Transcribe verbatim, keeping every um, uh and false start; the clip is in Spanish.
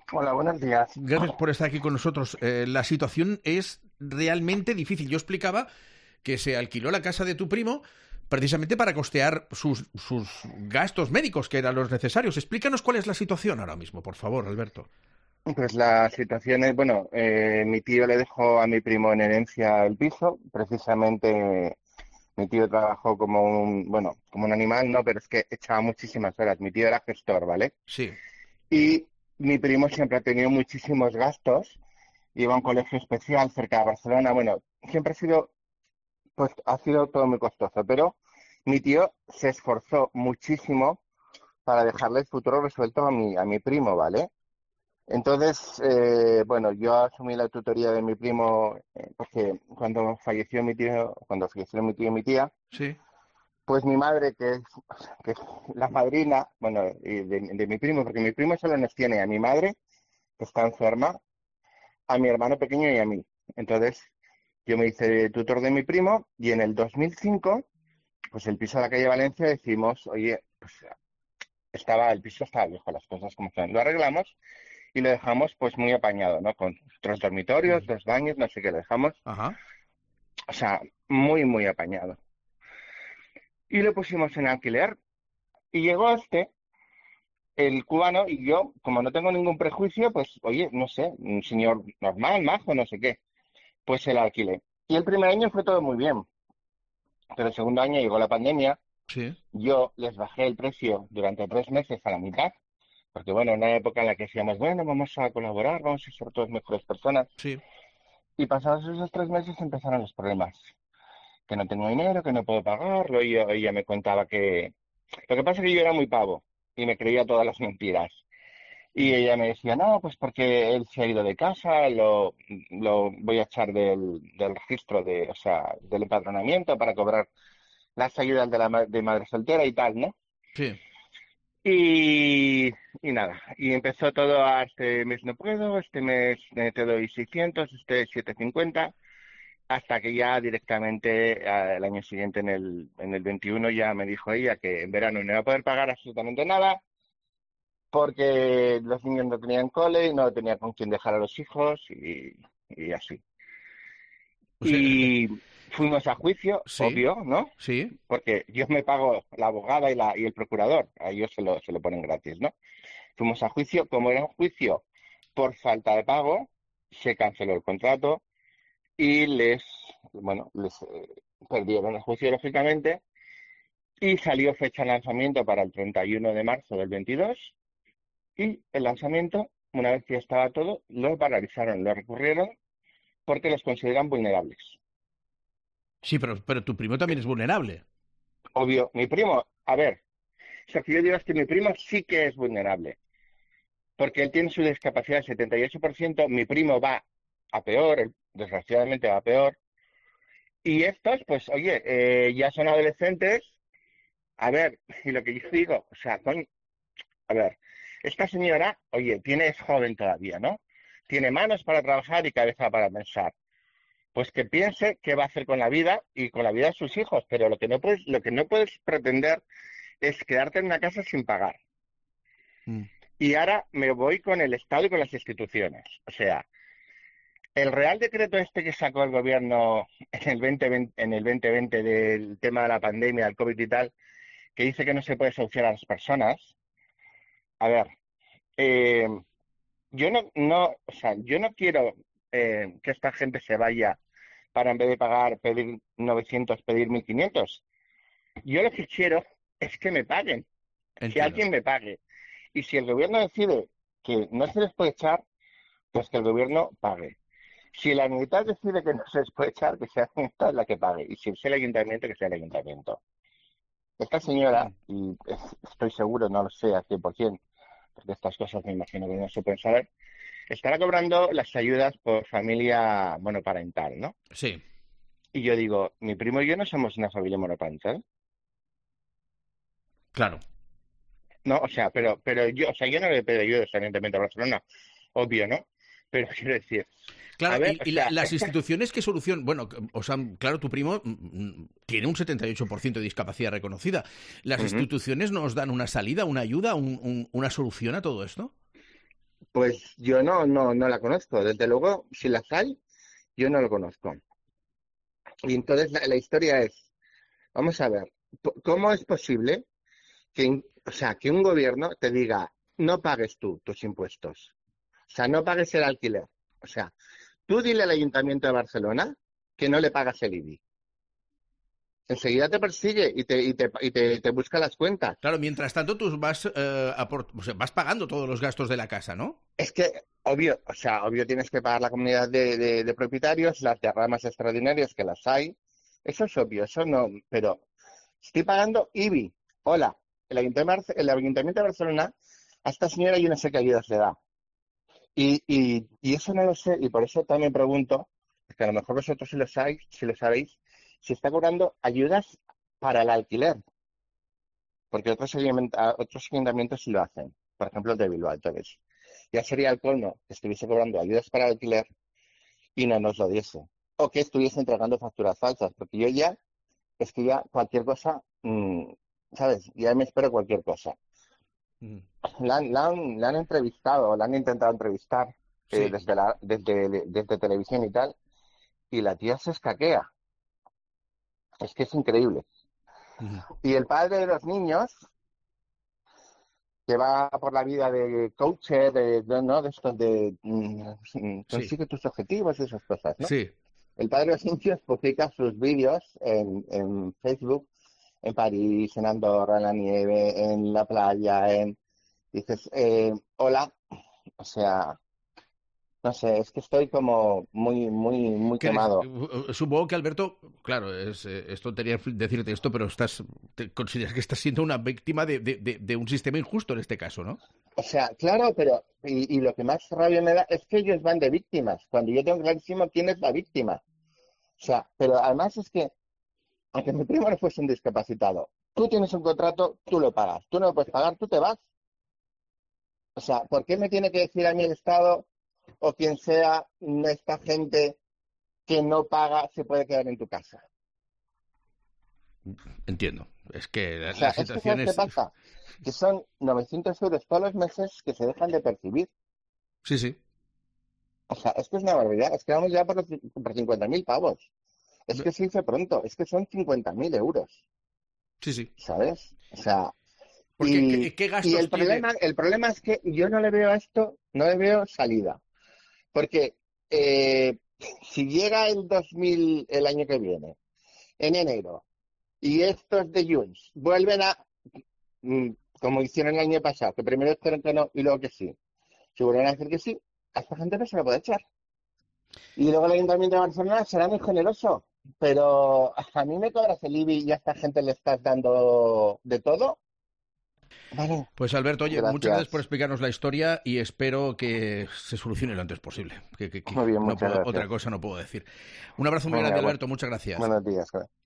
Hola, buenos días. Gracias por estar aquí con nosotros. Eh, la situación es realmente difícil. Yo explicaba que se alquiló la casa de tu primo precisamente para costear sus, sus gastos médicos, que eran los necesarios. Explícanos cuál es la situación ahora mismo, por favor, Alberto. Pues la situación es, bueno, eh, mi tío le dejó a mi primo en herencia el piso. Precisamente mi tío trabajó como un, bueno, como un animal, no, pero es que echaba muchísimas horas. Mi tío era gestor, ¿vale? Sí. Y mi primo siempre ha tenido muchísimos gastos. Iba a un colegio especial cerca de Barcelona. Bueno, siempre ha sido, pues ha sido todo muy costoso, pero mi tío se esforzó muchísimo para dejarle el futuro resuelto a mi, a mi primo, ¿vale? Entonces, eh, bueno, yo asumí la tutoría de mi primo eh, porque cuando falleció mi tío, cuando falleció mi tío y mi tía, Sí. pues mi madre, que es, que es la madrina, bueno, y de, de mi primo, porque mi primo solo nos tiene a mi madre, que está enferma, a mi hermano pequeño y a mí. Entonces, yo me hice tutor de mi primo y en el dos mil cinco, pues el piso de la calle Valencia decimos, oye, pues estaba, el piso estaba viejo, las cosas como son. Lo arreglamos y lo dejamos pues muy apañado, ¿no? Con tres dormitorios, Ujú. dos baños, no sé qué, lo dejamos, Ajá. o sea, muy, muy apañado. Y lo pusimos en alquiler y llegó este, el cubano, y yo, como no tengo ningún prejuicio, pues, oye, no sé, un señor normal, majo, no sé qué, pues se lo alquilé. Y el primer año fue todo muy bien, pero el segundo año llegó la pandemia, Sí. yo les bajé el precio durante tres meses a la mitad, porque bueno, en una época en la que decíamos, bueno, vamos a colaborar, vamos a ser todos mejores personas. Sí. Y pasados esos tres meses empezaron los problemas. Que no tengo dinero, que no puedo pagarlo. Y yo- ella me contaba que... Lo que pasa es que yo era muy pavo y me creía todas las mentiras. Y Mm. ella me decía, no, pues porque él se ha ido de casa, lo, lo voy a echar del, del registro, de, o sea, del empadronamiento para cobrar las ayudas de la ma- de madre soltera y tal, ¿no? Sí. Y, y nada, y empezó todo a este mes no puedo, este mes eh, te doy seiscientos, este setecientos cincuenta. Hasta que ya directamente eh, el año siguiente, en el, en el veintiuno, ya me dijo ella que en verano no iba a poder pagar absolutamente nada porque los niños no tenían cole y no tenía con quién dejar a los hijos y, y así. O sea, eh, eh, Y fuimos a juicio, sí. obvio, ¿no? Sí. Porque yo me pago la abogada y, la, y el procurador, a ellos se lo, se lo ponen gratis, ¿no? Fuimos a juicio, como era un juicio por falta de pago, se canceló el contrato y les, bueno, les eh, perdieron el juicio, lógicamente, y salió fecha de lanzamiento para el treinta y uno de marzo del veintidós, y el lanzamiento, una vez que ya estaba todo, lo paralizaron, lo recurrieron porque los consideran vulnerables. Sí, pero, pero tu primo también es vulnerable. Obvio, mi primo, a ver, lo que yo digo es que mi primo sí que es vulnerable, porque él tiene su discapacidad del setenta y ocho por ciento, mi primo va a peor, él, desgraciadamente va a peor, y estos, pues, oye, eh, ya son adolescentes. A ver, y lo que yo digo, o sea, coño, a ver, esta señora, oye, tiene, es joven todavía, ¿no? Tiene manos para trabajar y cabeza para pensar. Pues que piense qué va a hacer con la vida y con la vida de sus hijos, pero lo que no puedes, lo que no puedes pretender es quedarte en una casa sin pagar. Mm. Y ahora me voy con el Estado y con las instituciones. O sea, el Real Decreto este que sacó el gobierno en el veinte veinte, en el dos mil veinte del tema de la pandemia, del COVID y tal, que dice que no se puede solucionar a las personas. A ver, eh, yo no, no, o sea, yo no quiero eh, que esta gente se vaya para, en vez de pagar, pedir novecientos, pedir mil quinientos. Yo lo que quiero es que me paguen, que Entiendo. alguien me pague. Y si el gobierno decide que no se les puede echar, pues que el gobierno pague. Si la Unidad decide que no se les puede echar, que sea la Unidad la que pague. Y si es el ayuntamiento, que sea el ayuntamiento. Esta señora, Mm. y es- estoy seguro, no lo sé al cien por ciento, porque estas cosas me imagino que no se pueden saber, estará cobrando las ayudas por familia monoparental, ¿no? Sí. Y yo digo, mi primo y yo no somos una familia monoparental, Claro. ¿no? O sea, pero, pero yo, o sea, yo no le pido ayuda al Ayuntamiento de Barcelona, obvio, ¿no? Pero quiero decir, a Claro, ver, o y, y la- sea, las esta, instituciones, ¿qué solución? Bueno, o sea, claro, tu primo mm, mm, tiene un setenta y ocho por ciento de discapacidad reconocida. ¿Las Ujú. instituciones nos dan una salida, una ayuda, un- un- una solución a todo esto? Pues yo no, no, no la conozco. Desde luego, si las hay, yo no lo conozco. Y entonces la, la historia es, vamos a ver, ¿cómo es posible que, o sea, que un gobierno te diga, no pagues tú tus impuestos? O sea, no pagues el alquiler. O sea, tú dile al Ayuntamiento de Barcelona que no le pagas el I B I. Enseguida te persigue y te, y te, y te, te busca las cuentas. Claro, mientras tanto tú vas, eh, aport- o sea, vas pagando todos los gastos de la casa, ¿no? Es que, obvio, o sea, obvio tienes que pagar la comunidad de, de, de propietarios, las derramas extraordinarias que las hay. Eso es obvio, eso no, pero estoy pagando I B I. Hola, el Ayuntamiento, el Ayuntamiento de Barcelona, a esta señora yo no sé qué ayudas le da. Y, y, y eso no lo sé, y por eso también pregunto, que a lo mejor vosotros si lo sabéis, si lo sabéis, si está cobrando ayudas para el alquiler, porque otros, otros ayuntamientos sí lo hacen, por ejemplo el de Bilbao. Entonces, ya sería el colmo que estuviese cobrando ayudas para el alquiler y no nos lo diese, o que estuviese entregando facturas falsas, porque yo ya, es que ya cualquier cosa, mmm, ¿sabes? Ya me espero cualquier cosa. Mm. La, han, la, han, la han entrevistado, la han intentado entrevistar eh, sí. desde, la, desde, desde televisión y tal, y la tía se escaquea. Es que es increíble. Uh-huh. Y el padre de los niños, que va por la vida de coach, de, de, ¿no? de estos de mm, consigue sí. tus objetivos y esas cosas, ¿no? Sí. El padre de los niños publica sus vídeos en, en Facebook, en París, en Andorra, en la nieve, en la playa, en... Dices, eh, hola, o sea... No sé, es que estoy como muy, muy, muy quemado. Supongo que, Alberto, claro, es, es tontería decirte esto, pero estás, te consideras que estás siendo una víctima de, de, de, de un sistema injusto en este caso, ¿no? O sea, claro, pero y, y lo que más rabia me da es que ellos van de víctimas, cuando yo tengo clarísimo quién es la víctima. O sea, pero además es que, aunque mi primo no fuese un discapacitado, tú tienes un contrato, tú lo pagas. Tú no lo puedes pagar, tú te vas. O sea, ¿por qué me tiene que decir a mí el Estado o quien sea, esta gente que no paga se puede quedar en tu casa? Entiendo. Es que la, o sea, la situación es que ¿sabes es... qué pasa? Que son novecientos euros todos los meses que se dejan de percibir. Sí, sí. O sea, es que es una barbaridad. Es que vamos ya por, los, por cincuenta mil pavos. Es que se dice pronto. Es que son cincuenta mil euros. Sí, sí. ¿Sabes? O sea... Porque, y, ¿qué, qué gastos y el tiene? problema, el problema es que yo no le veo a esto, no le veo salida. Porque eh, si llega el dos mil, el año que viene, en enero, y estos de Junts vuelven a, como hicieron el año pasado, que primero dijeron que no y luego que sí, si vuelven a decir que sí, a esta gente no se la puede echar. Y luego el Ayuntamiento de Barcelona será muy generoso, pero a mí me cobras el I B I y a esta gente le estás dando de todo. Vale. Pues Alberto, oye, gracias. muchas gracias por explicarnos la historia y espero que se solucione lo antes posible. Que, que, que muy bien, no muchas puedo, gracias. otra cosa no puedo decir. Un abrazo muy Venga, grande, bueno. Alberto, muchas gracias. Buenos días.